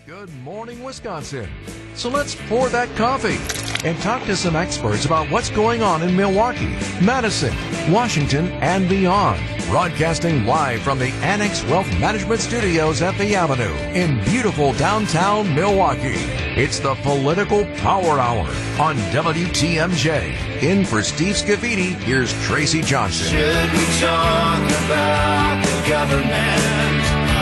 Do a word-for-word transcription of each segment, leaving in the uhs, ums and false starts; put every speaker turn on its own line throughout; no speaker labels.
Good morning, Wisconsin. So let's pour that coffee and talk to some experts about what's going on in Milwaukee, Madison, Washington, and beyond. Broadcasting live from the Annex Wealth Management Studios at the Avenue in beautiful downtown Milwaukee. It's the Political Power Hour on W T M J. In for Steve Scavidi, here's Tracy Johnson.
Should we talk about the government?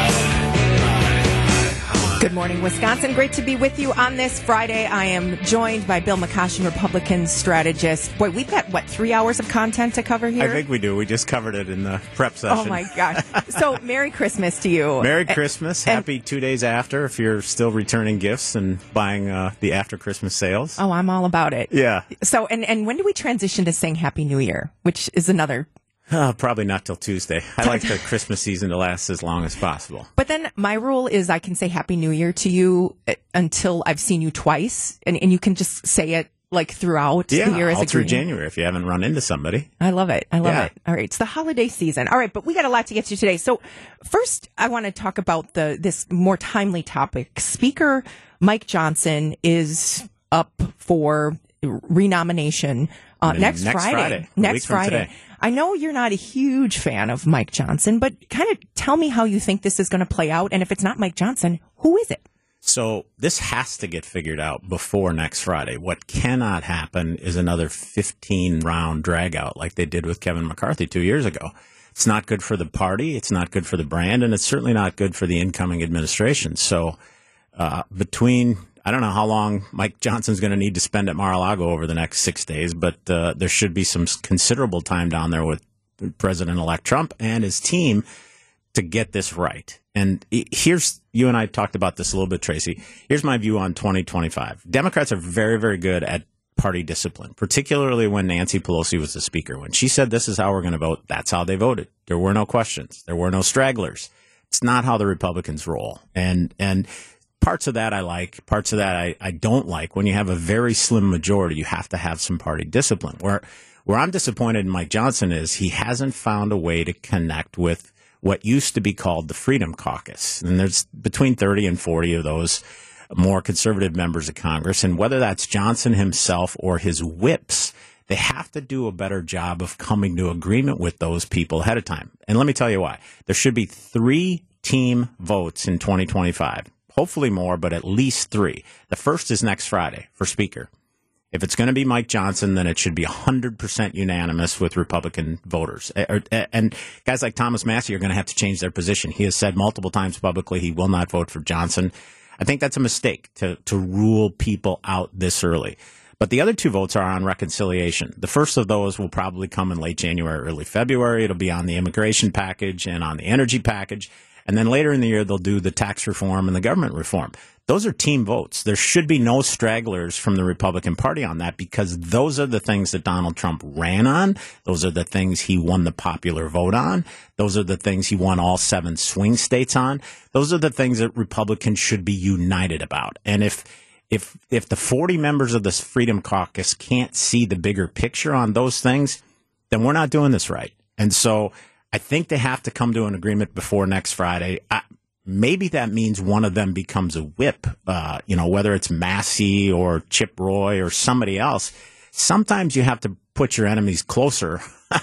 Good morning, Wisconsin. Great to be with you on this Friday. I am joined by Bill McCoshen, Republican strategist. Boy, we've got, what, three hours of content to cover here?
I think we do. We just covered it in the prep session.
Oh, my gosh. So, Merry Christmas to you.
Merry Christmas. And, Happy two days after if you're still returning gifts and buying uh, the after Christmas sales.
Oh, I'm all about it.
Yeah.
So, and, and when do we transition to saying Happy New Year, which is another...
Uh, probably not till Tuesday. I like the Christmas season to last as long as possible.
But then my rule is I can say Happy New Year to you until I've seen you twice, and, and you can just say it like throughout
yeah,
the year as
all
a
through
greeting.
January if you haven't run into somebody.
I love it. I love
Yeah.
it. All right, it's the holiday season. All right, but we got a lot to get to today. So first, I want to talk about the this more timely topic. Speaker Mike Johnson is up for renomination uh, next,
next
Friday.
Friday. A
Next
week from
Friday.
today.
I know you're not a huge fan of Mike Johnson, but kind of tell me how you think this is going to play out. And if it's not Mike Johnson, who is it?
So this has to get figured out before next Friday. What cannot happen is another fifteen-round dragout like they did with Kevin McCarthy two years ago. It's not good for the party. It's not good for the brand. And it's certainly not good for the incoming administration. So uh, between... I don't know how long Mike Johnson's going to need to spend at Mar-a-Lago over the next six days, but uh, there should be some considerable time down there with President-elect Trump and his team to get this right. And here's, you and I talked about this a little bit, Tracy. Here's my view on twenty twenty-five. Democrats are very, very good at party discipline, particularly when Nancy Pelosi was the speaker. When she said this is how we're going to vote, that's how they voted. There were no questions. There were no stragglers. It's not how the Republicans roll. And, and, Parts of that I like, parts of that I, I don't like. When you have a very slim majority, you have to have some party discipline. Where where I'm disappointed in Mike Johnson is he hasn't found a way to connect with what used to be called the Freedom Caucus. And there's between thirty and forty of those more conservative members of Congress. And whether that's Johnson himself or his whips, they have to do a better job of coming to agreement with those people ahead of time. And let me tell you why. There should be three team votes in twenty twenty-five. Hopefully more, but at least three. The first is next Friday for Speaker. If it's going to be Mike Johnson, then it should be one hundred percent unanimous with Republican voters. And guys like Thomas Massie are going to have to change their position. He has said multiple times publicly he will not vote for Johnson. I think that's a mistake to, to rule people out this early. But the other two votes are on reconciliation. The first of those will probably come in late January, early February. It'll be on the immigration package and on the energy package. And then later in the year, they'll do the tax reform and the government reform. Those are team votes. There should be no stragglers from the Republican Party on that because those are the things that Donald Trump ran on. Those are the things he won the popular vote on. Those are the things he won all seven swing states on. Those are the things that Republicans should be united about. And if if if the forty members of the Freedom Caucus can't see the bigger picture on those things, then we're not doing this right. And so I think they have to come to an agreement before next Friday. I, maybe that means one of them becomes a whip, uh, you know, whether it's Massie or Chip Roy or somebody else. Sometimes you have to put your enemies closer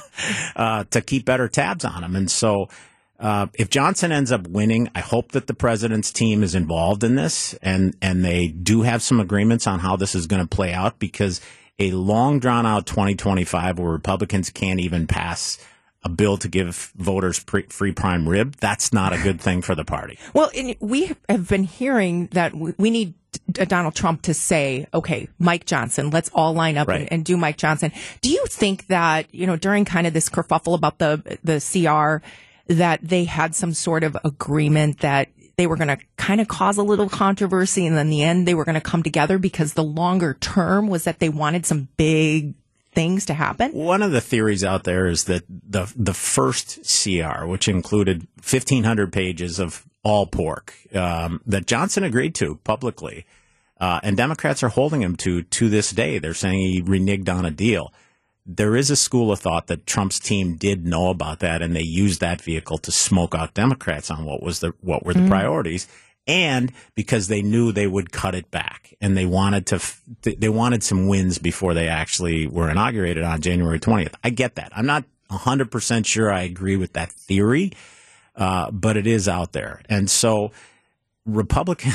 uh, to keep better tabs on them. And so uh, if Johnson ends up winning, I hope that the president's team is involved in this and, and they do have some agreements on how this is going to play out because a long drawn out twenty twenty-five where Republicans can't even pass a bill to give voters pre- free prime rib, that's not a good thing for the party.
Well, and we have been hearing that we need Donald Trump to say, okay, Mike Johnson, let's all line up
right.
and, and do Mike Johnson. Do you think that, you know, during kind of this kerfuffle about the the C R, that they had some sort of agreement that they were going to kind of cause a little controversy and then in the end they were going to come together because the longer term was that they wanted some big things to happen?
One of the theories out there is that the the first C R, which included fifteen hundred pages of all pork, um, that Johnson agreed to publicly, uh, and Democrats are holding him to to this day. They're saying he reneged on a deal. There is a school of thought that Trump's team did know about that, and they used that vehicle to smoke out Democrats on what was the what were the mm. priorities. and because they knew they would cut it back, and they wanted to f- they wanted some wins before they actually were inaugurated on January twentieth. I get that. I'm not one hundred percent sure I agree with that theory, uh, but it is out there. And so Republican,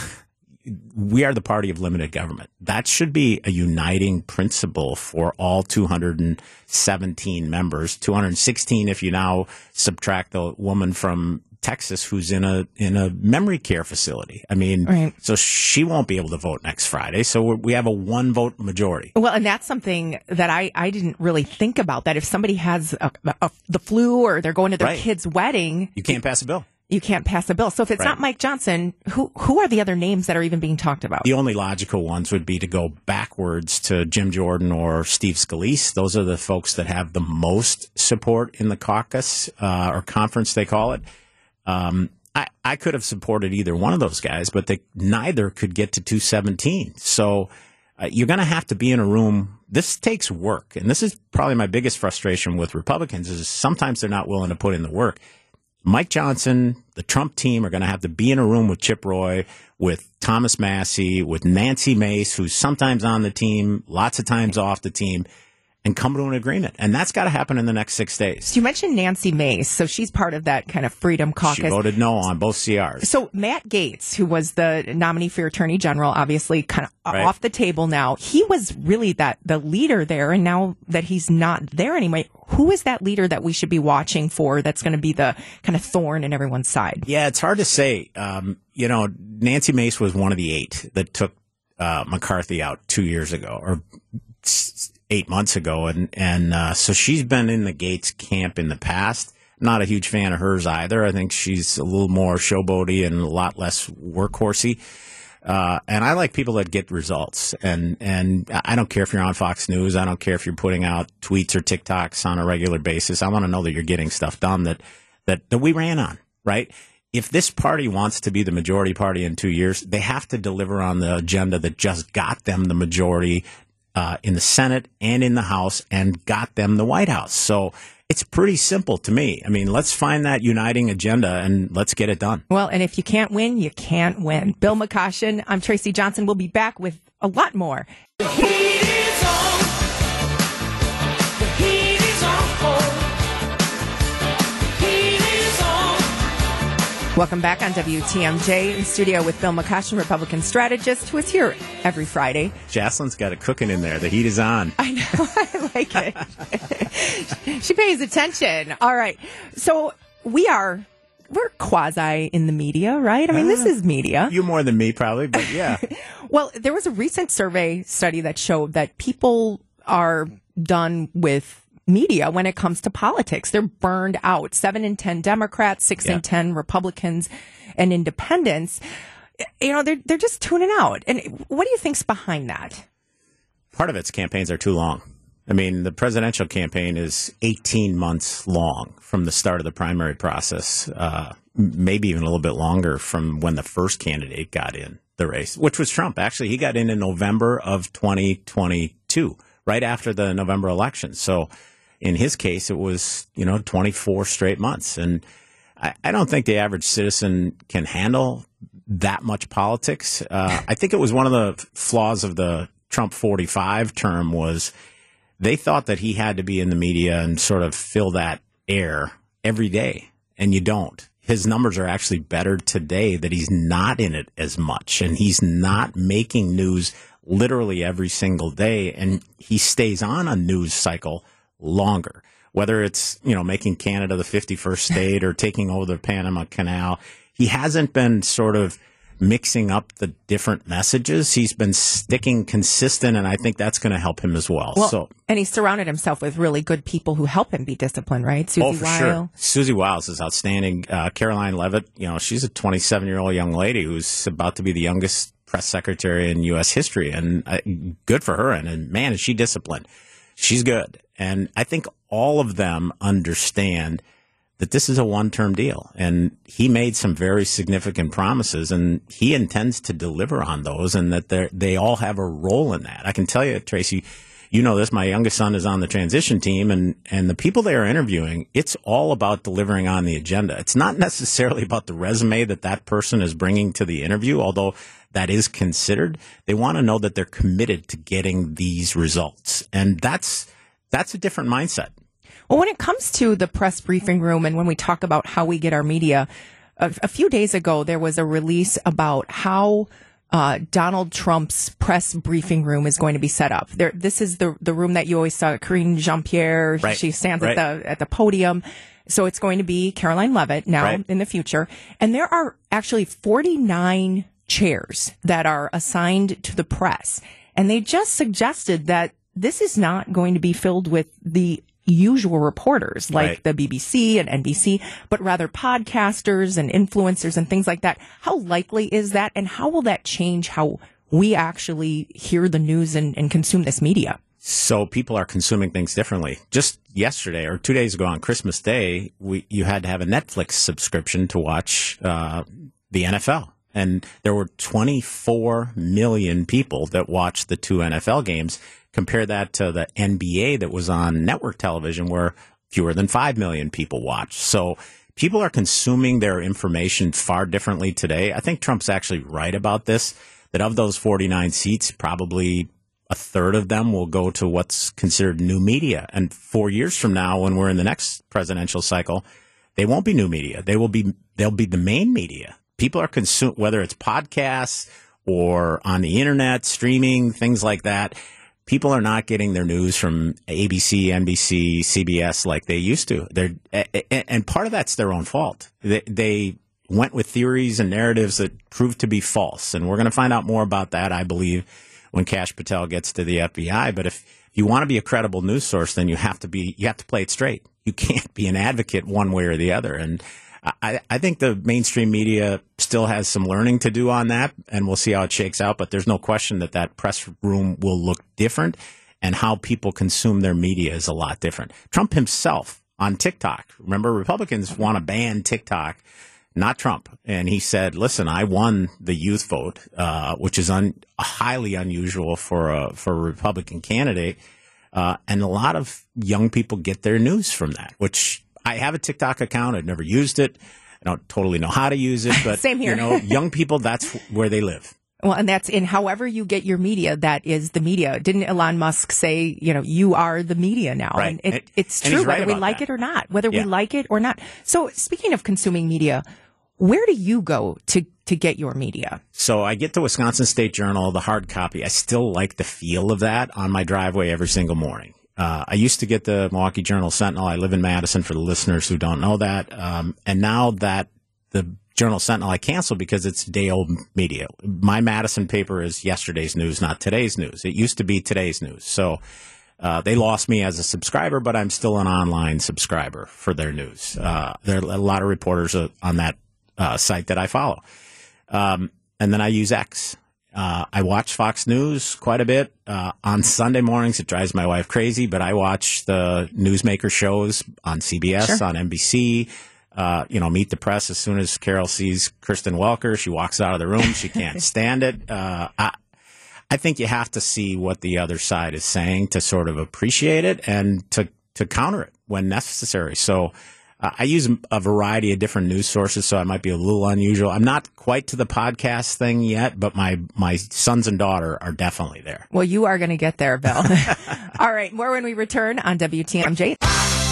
we are the party of limited government. That should be a uniting principle for all two hundred seventeen members, two hundred sixteen if you now subtract the woman from Texas who's in a in a memory care facility. I mean, right. So she won't be able to vote next Friday. So we have a one vote majority.
Well, and that's something that I, I didn't really think about, that if somebody has a, a, the flu or they're going to their
right.
kid's wedding,
you can't pass a bill.
You can't pass a bill. So if it's right. not Mike Johnson, who who are the other names that are even being talked about?
The only logical ones would be to go backwards to Jim Jordan or Steve Scalise. Those are the folks that have the most support in the caucus uh, or conference, they call it. Um, I, I could have supported either one of those guys, but they neither could get to two seventeen. So uh, you're going to have to be in a room. This takes work. And this is probably my biggest frustration with Republicans is sometimes they're not willing to put in the work. Mike Johnson, the Trump team are going to have to be in a room with Chip Roy, with Thomas Massie, with Nancy Mace, who's sometimes on the team, lots of times off the team, and come to an agreement. And that's got to happen in the next six days.
So you mentioned Nancy Mace. So she's part of that kind of Freedom Caucus.
She voted no on both C Rs.
So Matt Gaetz, who was the nominee for Attorney General, obviously kind of right. off the table now. He was really that the leader there. And now that he's not there anymore, who is that leader that we should be watching for that's going to be the kind of thorn in everyone's side?
Yeah, it's hard to say. Um, you know, Nancy Mace was one of the eight that took uh, McCarthy out two years ago or eight months ago. And, and uh, so she's been in the Gaetz camp in the past. Not a huge fan of hers either. I think she's a little more showboaty and a lot less workhorse-y. Uh, and I like people that get results. And, and I don't care if you're on Fox News. I don't care if you're putting out tweets or TikToks on a regular basis. I want to know that you're getting stuff done that, that, that we ran on, right? If this party wants to be the majority party in two years, they have to deliver on the agenda that just got them the majority uh, in the Senate and in the House and got them the White House. So it's pretty simple to me. I mean, let's find that uniting agenda and let's get it done.
Well, and if you can't win, you can't win. Bill McCoshen, I'm Tracy Johnson. We'll be back with a lot more.
The heat is on. The heat is on. The heat is on.
Welcome back on W T M J in studio with Bill McCoshen, Republican strategist, who is here every Friday.
Jocelyn's got it cooking in there. The heat is on.
I know. I like it. She pays attention. All right. So we are, we're quasi in the media, right? I mean, uh, this is media.
You more than me, probably, but yeah.
Well, there was a recent survey study that showed that people are done with media when it comes to politics. They're burned out. Seven in ten Democrats, six yeah. in ten Republicans and independents. You know, they're they're just tuning out. And what do you think's behind that?
Part of it's campaigns are too long. I mean, the presidential campaign is eighteen months long from the start of the primary process, uh, maybe even a little bit longer from when the first candidate got in the race, which was Trump. Actually, he got in in November of twenty twenty-two, right after the November election. So in his case, it was, you know, twenty-four straight months. And I, I don't think the average citizen can handle that much politics. Uh, I think it was one of the flaws of the Trump forty-five term was they thought that he had to be in the media and sort of fill that air every day. And you don't. His numbers are actually better today that he's not in it as much. And he's not making news literally every single day. And he stays on a news cycle longer, whether it's, you know, making Canada the fifty-first state or taking over the Panama Canal. He hasn't been sort of mixing up the different messages. He's been sticking consistent, and I think that's going to help him as well.
well.
So,
and he's surrounded himself with really good people who help him be disciplined, right? Susie
oh, for
Weil.
sure. Susie Wiles is outstanding. Uh, Caroline Leavitt, you know, she's a twenty-seven-year-old young lady who's about to be the youngest press secretary in U S history, and uh, good for her. And, and man, is she disciplined. She's good. And I think all of them understand that this is a one-term deal. And he made some very significant promises, and he intends to deliver on those, and that they they all have a role in that. I can tell you, Tracy, you know this, my youngest son is on the transition team, and, and the people they are interviewing, it's all about delivering on the agenda. It's not necessarily about the resume that that person is bringing to the interview, although that is considered. They want to know that they're committed to getting these results. And that's that's a different mindset.
Well, when it comes to the press briefing room and when we talk about how we get our media, a, a few days ago, there was a release about how Uh, Donald Trump's press briefing room is going to be set up. There, this is the the room that you always saw Karine Jean-Pierre.
Right.
She stands
right.
at the at the podium. So it's going to be Caroline Leavitt now
right.
in the future. And there are actually forty-nine chairs that are assigned to the press. And they just suggested that this is not going to be filled with the usual reporters like
right.
the B B C and N B C, but rather podcasters and influencers and things like that. How likely is that, and how will that change how we actually hear the news and, and consume this media?
So people are consuming things differently. Just yesterday or two days ago on Christmas Day, we you had to have a Netflix subscription to watch uh, the N F L. And there were twenty-four million people that watched the two N F L games. Compare that to the N B A that was on network television where fewer than five million people watched. So people are consuming their information far differently today. I think Trump's actually right about this, that of those forty-nine seats, probably a third of them will go to what's considered new media. And four years from now, when we're in the next presidential cycle, they won't be new media. They will be, they'll be the main media. People are consuming, whether it's podcasts or on the internet, streaming, things like that. People are not getting their news from A B C, N B C, C B S like they used to. They're, and part of that's their own fault. They, they went with theories and narratives that proved to be false. And we're going to find out more about that, I believe, when Kash Patel gets to the F B I. But if you want to be a credible news source, then you have to be, you have to play it straight. You can't be an advocate one way or the other. And I, I think the mainstream media still has some learning to do on that, and we'll see how it shakes out. But there's no question that that press room will look different, and how people consume their media is a lot different. Trump himself on TikTok, remember, Republicans want to ban TikTok, not Trump. And he said, listen, I won the youth vote, uh, which is un- highly unusual for a, for a Republican candidate. Uh, and a lot of young people get their news from that, which I have a TikTok account. I've never used it. I don't totally know how to use it, but
Same here.
You know, young people, that's where they live.
Well, and that's in however you get your media, that is the media. Didn't Elon Musk say, you know, you are the media now?
Right.
And it,
and,
it's
and
true,
right
whether we like
that.
it or not, whether
yeah.
we like it or not. So speaking of consuming media, where do you go to, to get your media?
So I get the Wisconsin State Journal, the hard copy. I still like the feel of that on my driveway every single morning. Uh, I used to get the Milwaukee Journal Sentinel. I live in Madison, for the listeners who don't know that. Um, and now that the Journal Sentinel I canceled because it's day-old media. My Madison paper is yesterday's news, not today's news. It used to be today's news. So uh, they lost me as a subscriber, but I'm still an online subscriber for their news. Uh, there are a lot of reporters uh, on that uh, site that I follow. Um, and then I use X. Uh, I watch Fox News quite a bit. Uh, on Sunday mornings, it drives my wife crazy, but I watch the newsmaker shows on C B S,
Sure.
on N B C. Uh, you know, Meet the Press. As soon as Carol sees Kristen Welker, she walks out of the room. She can't stand it. Uh, I, I think you have to see what the other side is saying to sort of appreciate it and to, to counter it when necessary. So uh, I use a variety of different news sources, so I might be a little unusual. I'm not quite to the podcast thing yet, but my, my sons and daughter are definitely there.
Well, you are going to get there, Bill. All right. More when we return on W T M J.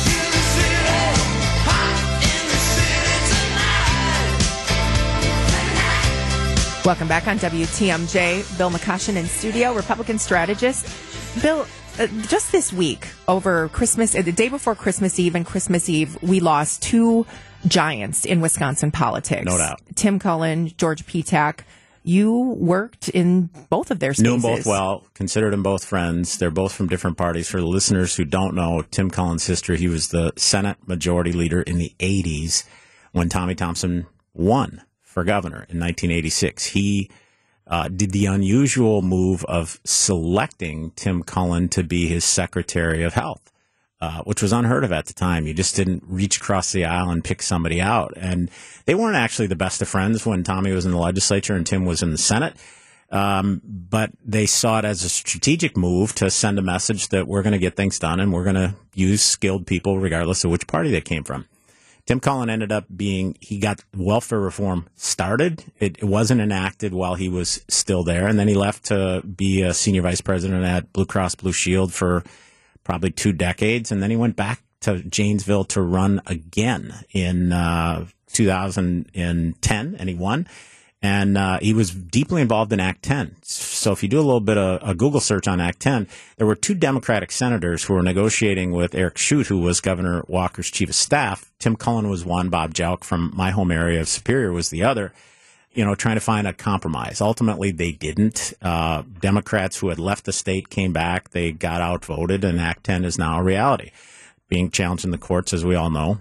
Welcome back on W T M J. Bill McCoshen in studio, Republican strategist. Bill, uh, just this week, over Christmas, uh, the day before Christmas Eve and Christmas Eve, we lost two giants in Wisconsin politics.
No doubt.
Tim Cullen, George Petak. You worked in both of their spaces.
Knew them both well, considered them both friends. They're both from different parties. For the listeners who don't know Tim Cullen's history, he was the Senate Majority Leader in the eighties when Tommy Thompson won for governor in nineteen eighty-six. He uh, did the unusual move of selecting Tim Cullen to be his Secretary of Health, uh, which was unheard of at the time. You just didn't reach across the aisle and pick somebody out. And they weren't actually the best of friends when Tommy was in the legislature and Tim was in the Senate. Um, but they saw it as a strategic move to send a message that we're going to get things done and we're going to use skilled people regardless of which party they came from. Tim Cullen ended up being, he got welfare reform started. It, it wasn't enacted while he was still there. And then he left to be a senior vice president at Blue Cross Blue Shield for probably two decades. And then he went back to Janesville to run again in uh, two thousand ten, and he won. And uh, he was deeply involved in Act ten. So if you do a little bit of a Google search on Act ten, there were two Democratic senators who were negotiating with Eric Shute, who was Governor Walker's chief of staff. Tim Cullen was one. Bob Jauch from my home area of Superior was the other, you know, trying to find a compromise. Ultimately, they didn't. Uh, Democrats who had left the state came back. They got outvoted, and Act ten is now a reality, being challenged in the courts, as we all know.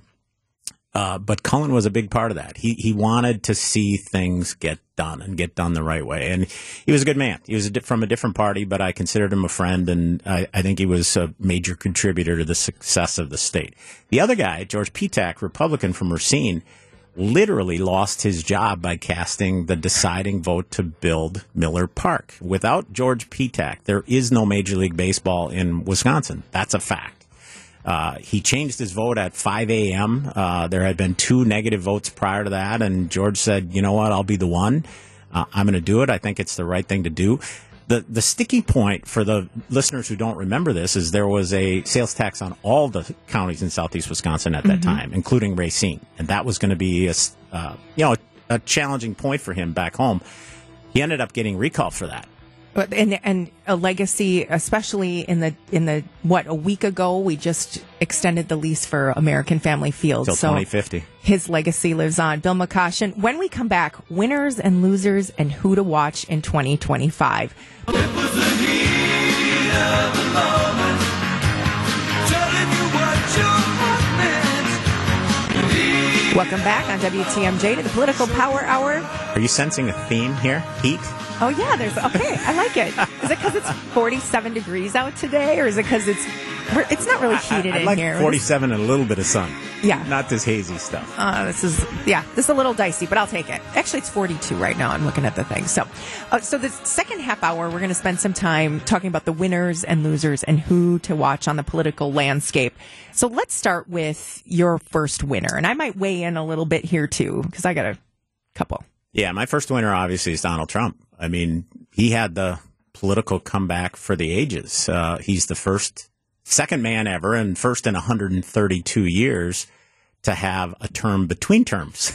Uh, but Cullen was a big part of that. He he wanted to see things get done and get done the right way. And he was a good man. He was a di- from a different party, but I considered him a friend, and I, I think he was a major contributor to the success of the state. The other guy, George Petak, Republican from Racine, literally lost his job by casting the deciding vote to build Miller Park. Without George Petak, there is no Major League Baseball in Wisconsin. That's a fact. Uh, he changed his vote at five a.m. Uh, there had been two negative votes prior to that, and George said, you know what, I'll be the one. Uh, I'm going to do it. I think it's the right thing to do. The the sticking point for the listeners who don't remember this is there was a sales tax on all the counties in southeast Wisconsin at that mm-hmm. time, including Racine. And that was going to be a, uh, you know, a, a challenging point for him back home. He ended up getting recalled for that.
And and a legacy, especially in the in the what a week ago, we just extended the lease for American Family Field,
till
so
twenty fifty.
His legacy lives on. Bill McCoshen. When we come back, winners and losers and who to watch in twenty twenty-five.
It was the heat of the moment, telling you what your heart meant.
Welcome back on W T M J to the Political Power Hour.
Are you sensing a theme here? Heat?
Oh, yeah, there's, okay, I like it. Is it because it's forty-seven degrees out today, or is it because it's, it's not really heated
I, I
in
like
here?
forty-seven and a little bit of sun.
Yeah.
Not this hazy stuff.
Uh, this is, yeah, this is a little dicey, but I'll take it. Actually, it's forty-two right now. I'm looking at the thing. So, uh, so the second half hour, we're going to spend some time talking about the winners and losers and who to watch on the political landscape. So let's start with your first winner. And I might weigh in a little bit here, too, because I got a couple.
Yeah, my first winner, obviously, is Donald Trump. I mean, he had the political comeback for the ages. Uh, he's the first, second man ever, and first in one hundred thirty-two years to have a term between terms.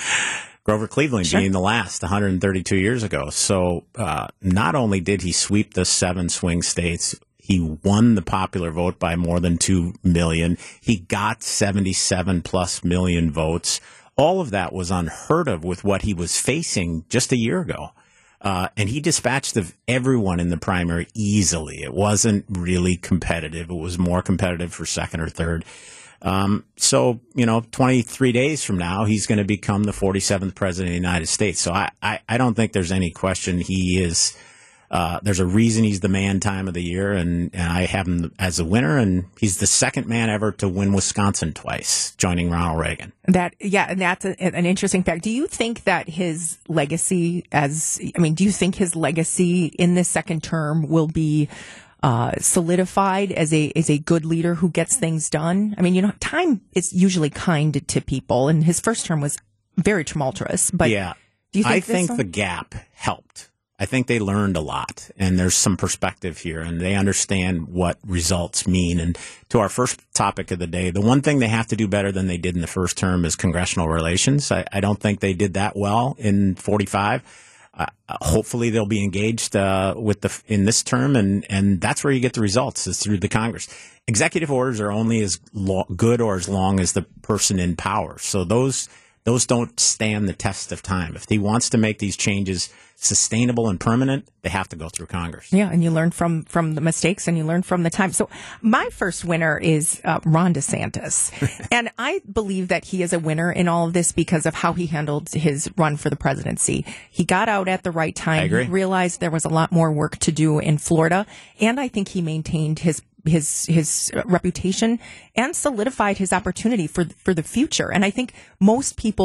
Grover Cleveland
Sure.
being the last one hundred thirty-two years ago. So uh, not only did he sweep the seven swing states, he won the popular vote by more than two million. He got seventy-seven plus million votes. All of that was unheard of with what he was facing just a year ago. Uh, and he dispatched the, everyone in the primary easily. It wasn't really competitive. It was more competitive for second or third. Um, so, you know, twenty-three days from now, he's going to become the forty-seventh president of the United States. So I, I, I don't think there's any question he is. Uh, there's a reason he's the man time of the year, and, and I have him as a winner, and he's the second man ever to win Wisconsin twice, joining Ronald Reagan.
That, yeah, and that's a, an interesting fact. Do you think that his legacy as, I mean, do you think his legacy in this second term will be uh, solidified as a as a good leader who gets things done? I mean, you know, time is usually kind to people, and his first term was very tumultuous. But
yeah,
do you think
I
this
think
one?
the gap helped. I think they learned a lot, and there's some perspective here, and they understand what results mean. And to our first topic of the day, the one thing they have to do better than they did in the first term is congressional relations. I, I don't think they did that well in forty-five. Uh, hopefully they'll be engaged uh, with the in this term, and, and that's where you get the results, is through the Congress. Executive orders are only as lo- good or as long as the person in power. So those those don't stand the test of time. If he wants to make these changes sustainable and permanent, they have to go through Congress.
Yeah, and you learn from from the mistakes, and you learn from the time. So my first winner is uh, Ron DeSantis. And I believe that he is a winner in all of this because of how he handled his run for the presidency. He got out at the right time.
I agree.
He realized there was a lot more work to do in Florida, and I think he maintained his his his reputation and solidified his opportunity for for the future. And I think most people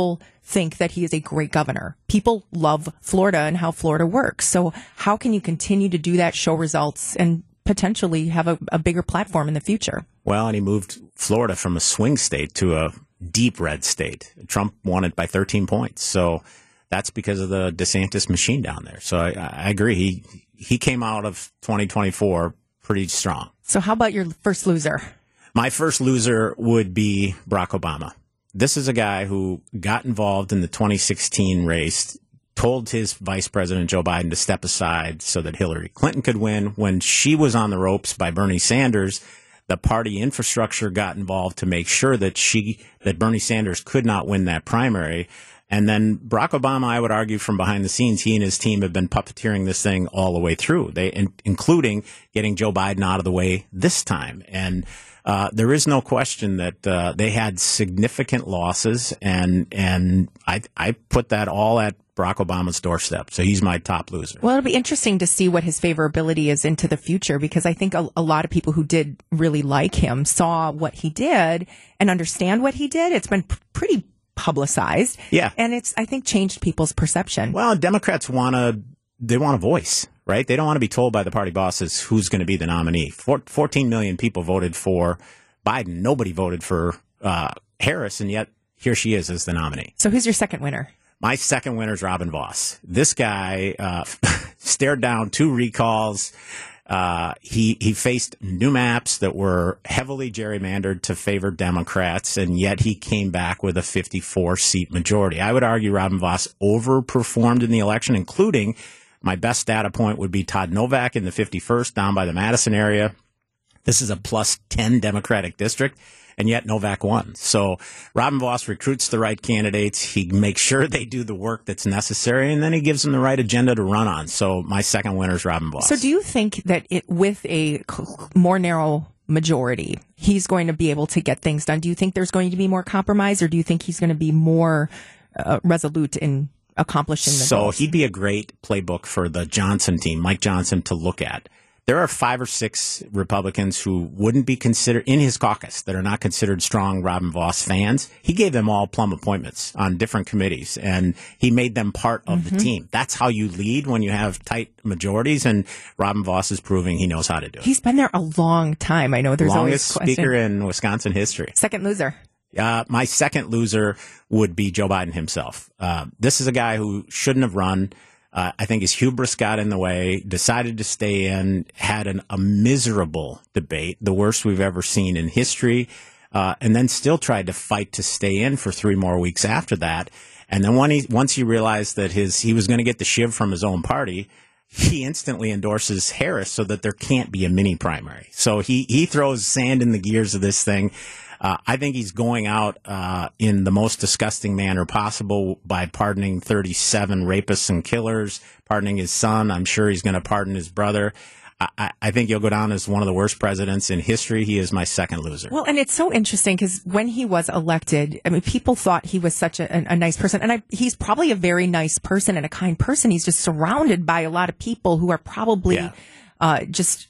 think that he is a great governor. People love Florida and how Florida works. So how can you continue to do that, show results, and potentially have a, a bigger platform in the future?
Well, and he moved Florida from a swing state to a deep red state. Trump won it by thirteen points. So that's because of the DeSantis machine down there. So I, I agree. He he came out of twenty twenty-four pretty strong.
So how about your first loser?
My first loser would be Barack Obama. This is a guy who got involved in the twenty sixteen race, told his vice president, Joe Biden, to step aside so that Hillary Clinton could win. When she was on the ropes by Bernie Sanders, the party infrastructure got involved to make sure that she, that Bernie Sanders could not win that primary. And then Barack Obama, I would argue from behind the scenes, he and his team have been puppeteering this thing all the way through, they, in, including getting Joe Biden out of the way this time. And uh, there is no question that uh, they had significant losses, and and I, I put that all at Barack Obama's doorstep. So he's my top loser.
Well, it'll be interesting to see what his favorability is into the future, because I think a, a lot of people who did really like him saw what he did and understand what he did. It's been p- pretty publicized.
Yeah.
And it's, I think, changed people's perception.
Well, Democrats want to, they want a voice, right? They don't want to be told by the party bosses who's going to be the nominee. Four, fourteen million people voted for Biden. Nobody voted for uh, Harris, and yet here she is as the nominee.
So who's your second winner?
My second winner is Robin Vos. This guy uh, stared down two recalls. Uh, he he faced new maps that were heavily gerrymandered to favor Democrats, and yet he came back with a fifty-four seat majority. I would argue Robin Vos overperformed in the election, including my best data point would be Todd Novak in the fifty-first down by the Madison area. This is a plus ten Democratic district, and yet Novak won. So Robin Vos recruits the right candidates. He makes sure they do the work that's necessary, and then he gives them the right agenda to run on. So my second winner is Robin Vos.
So do you think that it, with a more narrow majority, he's going to be able to get things done? Do you think there's going to be more compromise, or do you think he's going to be more uh, resolute in accomplishing the
so
goals?
He'd be a great playbook for the Johnson team, Mike Johnson, to look at. There are five or six Republicans who wouldn't be considered in his caucus that are not considered strong Robin Vos fans. He gave them all plum appointments on different committees, and he made them part of mm-hmm. the team. That's how you lead when you have tight majorities, and Robin Vos is proving he knows how to do it.
He's been there a long time. I know there's
Longest
always
speaker in Wisconsin history.
Second loser.
Uh, my second loser would be Joe Biden himself. Uh, this is a guy who shouldn't have run. Uh, I think his hubris got in the way, decided to stay in, had an, a miserable debate, the worst we've ever seen in history, uh, and then still tried to fight to stay in for three more weeks after that. And then when he, once he realized that his he was going to get the shiv from his own party, he instantly endorses Harris so that there can't be a mini primary. So he, he throws sand in the gears of this thing. Uh, I think he's going out uh, in the most disgusting manner possible by pardoning thirty-seven rapists and killers, pardoning his son. I'm sure he's going to pardon his brother. I, I think he'll go down as one of the worst presidents in history. He is my second loser.
Well, and it's so interesting because when he was elected, I mean, people thought he was such a, a nice person. And I, he's probably a very nice person and a kind person. He's just surrounded by a lot of people who are probably
Yeah.
uh, just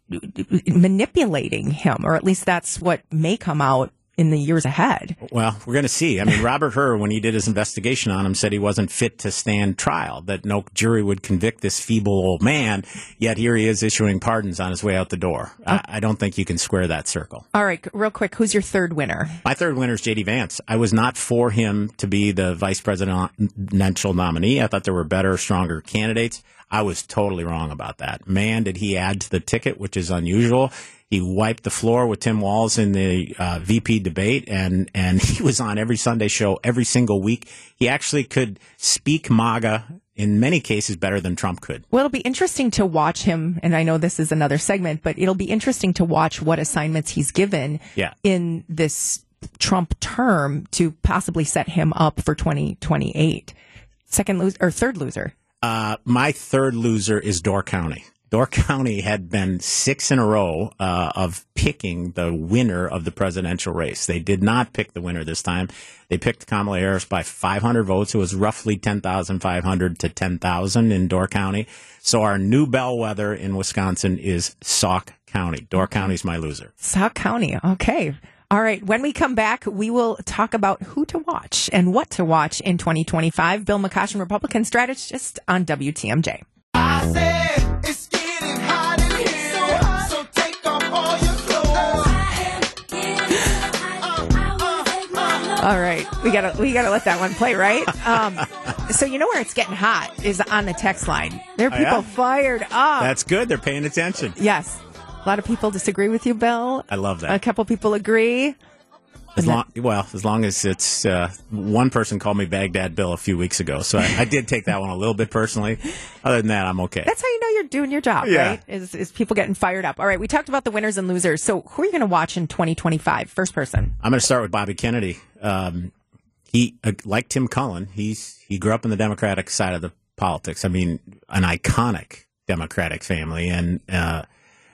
manipulating him, or at least that's what may come out in the years ahead.
Well, we're going to see. I mean, Robert Hur, when he did his investigation on him, said he wasn't fit to stand trial, that no jury would convict this feeble old man, yet here he is issuing pardons on his way out the door. I, I don't think you can square that circle.
All right, real quick, who's your third winner?
My third winner is J D. Vance. I was not for him to be the vice presidential nominee. I thought there were better, stronger candidates. I was totally wrong about that. Man, did he add to the ticket, which is unusual. He wiped the floor with Tim Walz in the uh, V P debate, and, and he was on every Sunday show every single week. He actually could speak MAGA in many cases better than Trump could.
Well, it'll be interesting to watch him, and I know this is another segment, but it'll be interesting to watch what assignments he's given
yeah.
in this Trump term to possibly set him up for twenty twenty-eight. Second loser, or third loser?
Uh, my third loser is Door County. Door County had been six in a row uh, of picking the winner of the presidential race. They did not pick the winner this time. They picked Kamala Harris by five hundred votes. It was roughly ten thousand five hundred to ten thousand in Door County. So our new bellwether in Wisconsin is Sauk County. Door County's my loser.
Sauk County. Okay. All right. When we come back, we will talk about who to watch and what to watch in twenty twenty-five. Bill McCoshen, Republican strategist on W T M J.
I said it's getting hot in here, so, hot. So take off all your clothes.
All right, we gotta we gotta let that one play, right? Um, so you know where it's getting hot is on the text line. There are
Oh,
people
yeah?
fired up.
That's good. They're paying attention.
Yes, a lot of people disagree with you, Bill.
I love that.
A couple people agree.
As long, well, as long as it's uh, one person called me Baghdad Bill a few weeks ago, so I, I did take that one a little bit personally. Other than that, I'm okay.
That's how you know you're doing your job,
Yeah.
right? Is, is people getting fired up. All right, we talked about the winners and losers. So who are you going to watch in twenty twenty-five? First person.
I'm going to start with Bobby Kennedy. Um, he, uh, like Tim Cullen, he's he grew up in the Democratic side of the politics. I mean, an iconic Democratic family, and uh,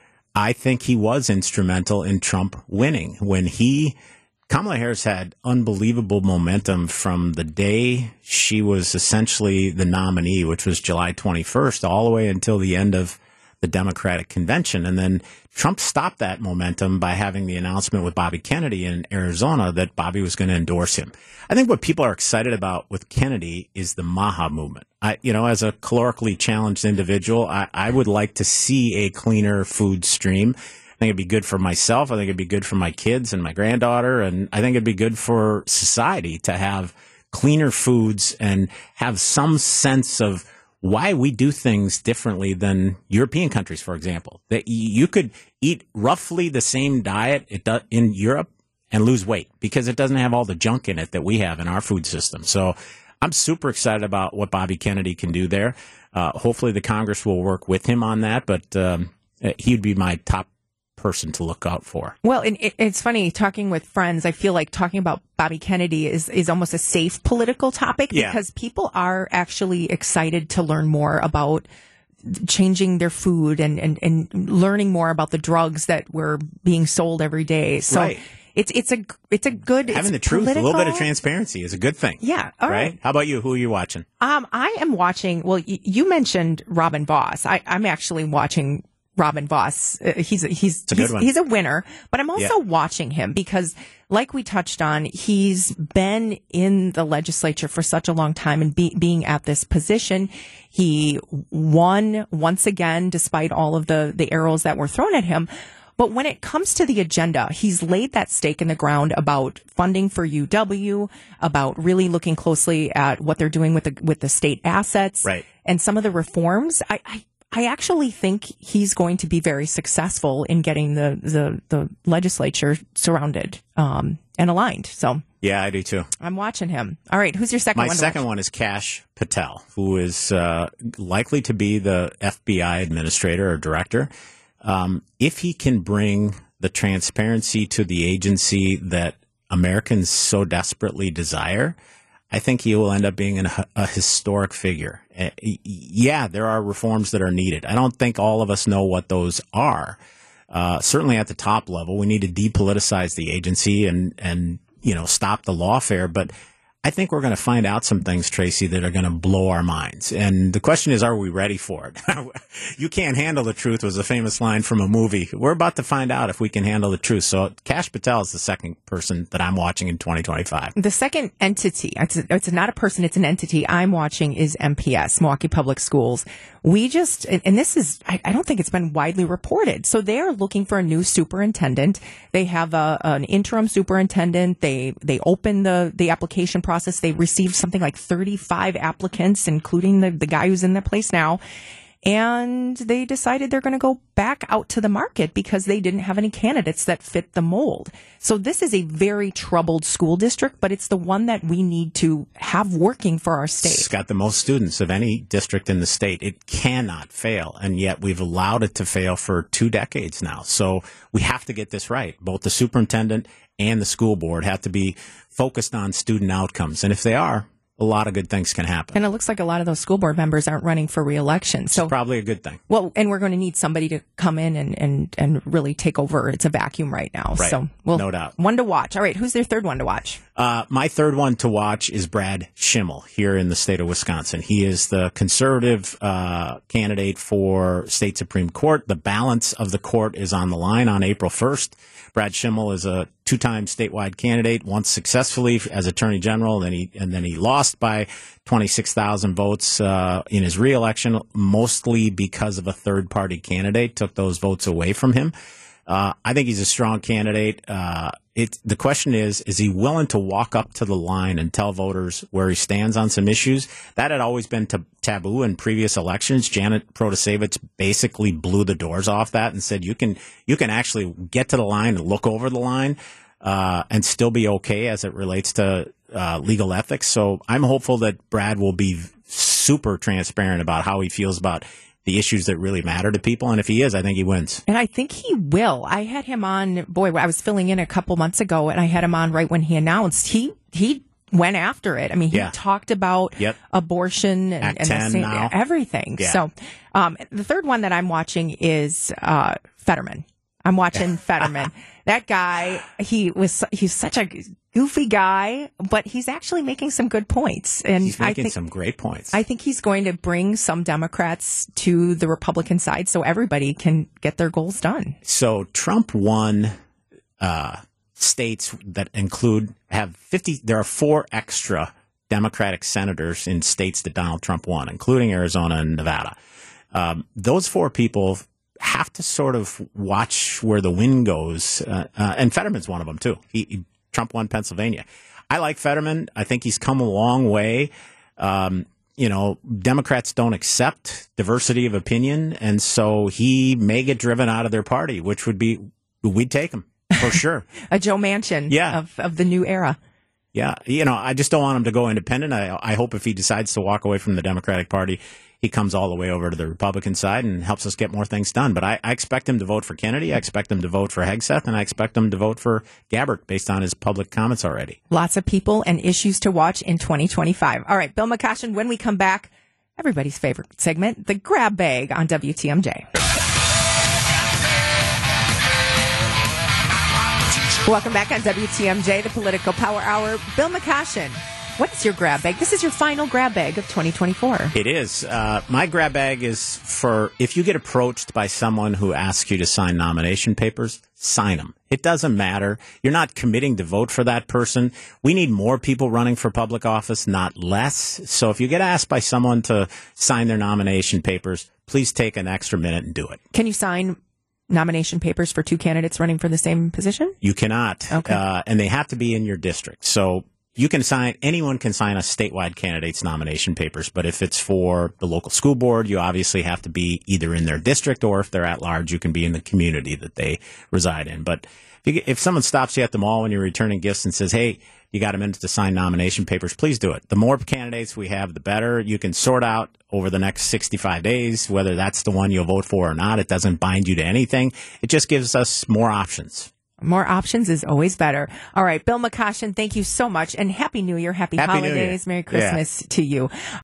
I think he was instrumental in Trump winning when he. Kamala Harris had unbelievable momentum from the day she was essentially the nominee, which was July twenty-first, all the way until the end of the Democratic convention. And then Trump stopped that momentum by having the announcement with Bobby Kennedy in Arizona that Bobby was going to endorse him. I think what people are excited about with Kennedy is the MAHA movement. I, you know, as a calorically challenged individual, I, I would like to see a cleaner food stream. I think it'd be good for myself. I think it'd be good for my kids and my granddaughter. And I think it'd be good for society to have cleaner foods and have some sense of why we do things differently than European countries, for example. That you could eat roughly the same diet in Europe and lose weight because it doesn't have all the junk in it that we have in our food system. So I'm super excited about what Bobby Kennedy can do there. Uh, hopefully the Congress will work with him on that, but um, he'd be my top person to look out for.
Well, and it, it's funny talking with friends. I feel like talking about Bobby Kennedy is, is almost a safe political topic
Yeah.
because people are actually excited to learn more about changing their food and, and, and learning more about the drugs that were being sold every day. So
Right.
it's it's a it's a good
Having
it's
the truth,
political.
a little bit of transparency is a good thing.
Yeah. All right.
right. How about you? Who are you watching?
Um, I am watching. Well, y- you mentioned Robin Voss. I, I'm actually watching Robin Voss. Uh, he's he's
a good
he's,
one.
he's a winner, but I'm also
Yeah.
watching him because, like we touched on, he's been in the legislature for such a long time and be, being at this position. He won once again, despite all of the the arrows that were thrown at him. But when it comes to the agenda, he's laid that stake in the ground about funding for U W, about really looking closely at what they're doing with the with the state assets,
Right.
and some of the reforms. I, I I actually think he's going to be very successful in getting the the, the legislature surrounded um, and aligned. So
Yeah, I do too.
I'm watching him. All right, who's your second
My
one? to
second
watch?
one is Kash Patel, who is uh, likely to be the F B I administrator or director. Um, if he can bring the transparency to the agency that Americans so desperately desire, I think he will end up being an, a historic figure. Uh, yeah, there are reforms that are needed. I don't think all of us know what those are. Uh, certainly at the top level, we need to depoliticize the agency and, and, you know, stop the lawfare. But I think we're going to find out some things, Tracy, that are going to blow our minds. And the question is, are we ready for it? You can't handle the truth was a famous line from a movie. We're about to find out if we can handle the truth. So Kash Patel is the second person that I'm watching in twenty twenty-five.
The second entity, it's, it's not a person, it's an entity I'm watching is M P S, Milwaukee Public Schools. We just, and, and this is, I, I don't think it's been widely reported. So they are looking for a new superintendent. They have a, an interim superintendent. They, they open the, the application process. They received something like thirty-five applicants, including the, the guy who's in the place now. And they decided they're going to go back out to the market because they didn't have any candidates that fit the mold. So this is a very troubled school district, but it's the one that we need to have working for our
It's
state.
got the most students of any district in the state. It cannot fail. And yet we've allowed it to fail for two decades now. So we have to get this right. Both the superintendent and the school board have to be focused on student outcomes. And if they are, a lot of good things can happen.
And it looks like a lot of those school board members aren't running for reelection. So
it's probably a good thing.
Well, and we're going to need somebody to come in and, and, and really take over. It's a vacuum right now.
Right.
So, well,
No doubt.
One to watch. All right. Who's their third one to watch?
Uh, my third one to watch is Brad Schimmel here in the state of Wisconsin. He is the conservative uh, candidate for state Supreme Court. The balance of the court is on the line on April first. Brad Schimmel is a two-time statewide candidate, once successfully as Attorney General, and then he, and then he lost by twenty-six thousand votes uh, in his reelection, mostly because of a third-party candidate took those votes away from him. Uh, I think he's a strong candidate. Uh, it, the question is, is he willing to walk up to the line and tell voters where he stands on some issues? That had always been t- taboo in previous elections. Janet Protasevich basically blew the doors off that and said, you can, you can actually get to the line and look over the line, uh, and still be okay as it relates to, uh, legal ethics. So I'm hopeful that Brad will be super transparent about how he feels about the issues that really matter to people. And if he is, I think he wins.
And I think he will. I had him on, boy, I was filling in a couple months ago, and I had him on right when he announced. He he went after it. I mean, he
Yeah.
talked about
Yep.
abortion and,
Act
and the
ten
same,
now.
everything.
Yeah.
So um, the third one that I'm watching is uh, Fetterman. I'm watching Fetterman. That guy, he was he's such a goofy guy, but he's actually making some good points. And
He's
I
making
think,
some great points.
I think he's going to bring some Democrats to the Republican side so everybody can get their goals done.
So Trump won uh, states that include have fifty. There are four extra Democratic senators in states that Donald Trump won, including Arizona and Nevada. Um, those four people have to sort of watch where the wind goes, uh, uh, and Fetterman's one of them too. He, he Trump won Pennsylvania. I like Fetterman. I think he's come a long way. Um, you know, Democrats don't accept diversity of opinion, and so he may get driven out of their party, which would be, we'd take him for sure.
A Joe Manchin
Yeah.
of, of the new era.
Yeah. You know, I just don't want him to go independent. I, I hope if he decides to walk away from the Democratic Party, he comes all the way over to the Republican side and helps us get more things done. But I, I expect him to vote for Kennedy. I expect him to vote for Hegseth, and I expect him to vote for Gabbard based on his public comments already.
Lots of people and issues to watch in twenty twenty-five. All right, Bill McCoshen, when we come back, everybody's favorite segment, the grab bag on W T M J. Welcome back on W T M J, the Political Power Hour. Bill McCoshen, what's your grab bag? This is your final grab bag of twenty twenty-four.
It is. Uh, my grab bag is for if you get approached by someone who asks you to sign nomination papers, sign them. It doesn't matter. You're not committing to vote for that person. We need more people running for public office, not less. So if you get asked by someone to sign their nomination papers, please take an extra minute and do it.
Can you sign nomination papers for two candidates running for the same position?
You cannot.
Okay.
Uh, and they have to be in your district. So you can sign, anyone can sign a statewide candidate's nomination papers, but if it's for the local school board, you obviously have to be either in their district, or if they're at large, you can be in the community that they reside in. But if, you, if someone stops you at the mall when you're returning gifts and says, hey, you got a minute to sign nomination papers, please do it. The more candidates we have, the better. You can sort out over the next sixty-five days whether that's the one you'll vote for or not. It doesn't bind you to anything. It just gives us more options.
More options is always better. All right, Bill McCoshen, thank you so much, and Happy New Year, Happy,
Happy New Year.
Holidays, Merry Christmas to you.